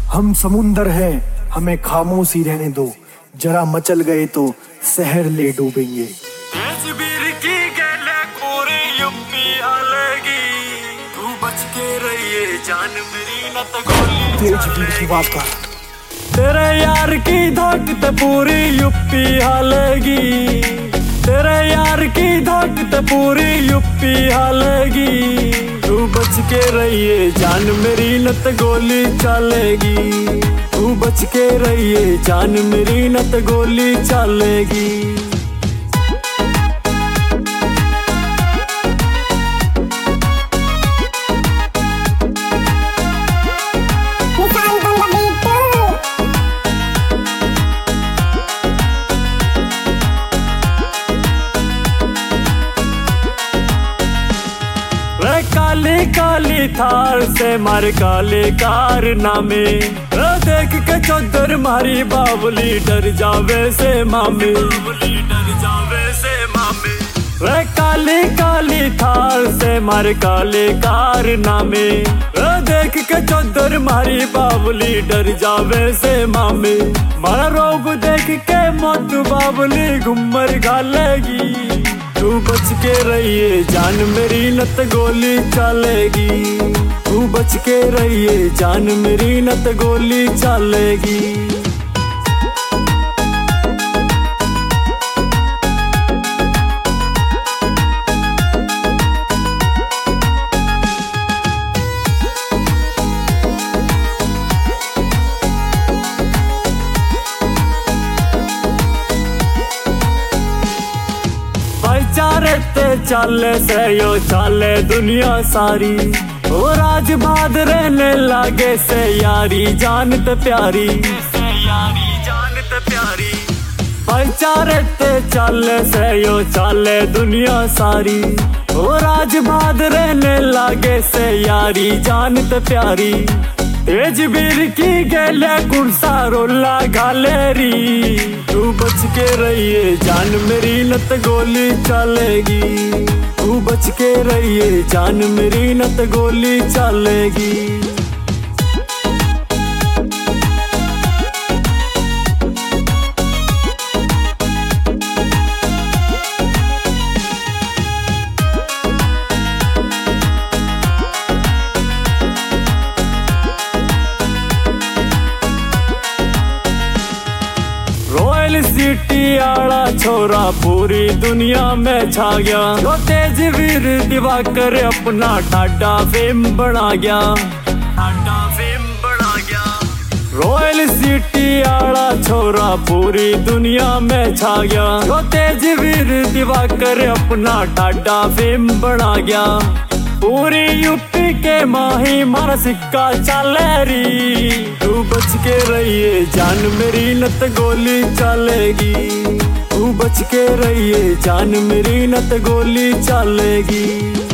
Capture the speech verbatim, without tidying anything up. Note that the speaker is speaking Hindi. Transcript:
हम समुंदर हैं, हमें खामोशी रहने दो, जरा मचल गए तो शहर ले डूबेंगे। तेजबीर की गले पूरी यूपी हालेगी, तू बच के रहिए जान मेरी न तो गोली तेजबीर की बात कर। तेरे यार की धक ते पूरी यूपी हालेगी, तेरे यार की धक ते पूरी यूपी हालेगी, तू बच के रहिए जान मेरी न तो गोली चलेगी, तू बच के रहिए जान मेरी न तो गोली चलेगी। काली काली थार से मार काले कारनामे, देख के चौधर मारी बावली डर जावे से मामे, डर जावे से मामे। वे काली काली थार से मार काले कारनामे, देख के चौधर मारी बावली डर जावे से मामे। मारा रोब देख के मौत बावली घुमर घालेगी, तू बच के रहिए जान मेरी न तो गोली चलेगी, तू बच के रहिए जान मेरी न तो गोली चलेगी। भाईचारे ते चाले से यो चाले दुनिया सारी, ओ राज बाद रहने लागे से यारी जानत प्यारी, से यारी जानत प्यारी। भाईचारे ते चाले से यो चाले दुनिया सारी, ओ राज बाद रहने लागे से यारी जानत प्यारी। तेजबीर की गले कुर्सा रोला घालेरी, तू बच के रहिए जान मेरी न तो गोली चलेगी, तू बच के रहिए जान मेरी न तो गोली चलेगी। रॉयल सिटी आला छोरा पूरी दुनिया में छा गया, जो तेजबीर दिवाकर अपना टाटा फेम बना गया, टाटा फेम बना गया। रॉयल सिटी आला छोरा पूरी दुनिया में छा गया, जो तेजबीर दिवाकर अपना टाटा फेम बना गया। पूरी यूपी के माही मारा सिक्का चलेरी, तू बच के रहिए जान मेरी न तो गोली चलेगी, तू बच के रहिए जान मेरी न तो गोली चलेगी।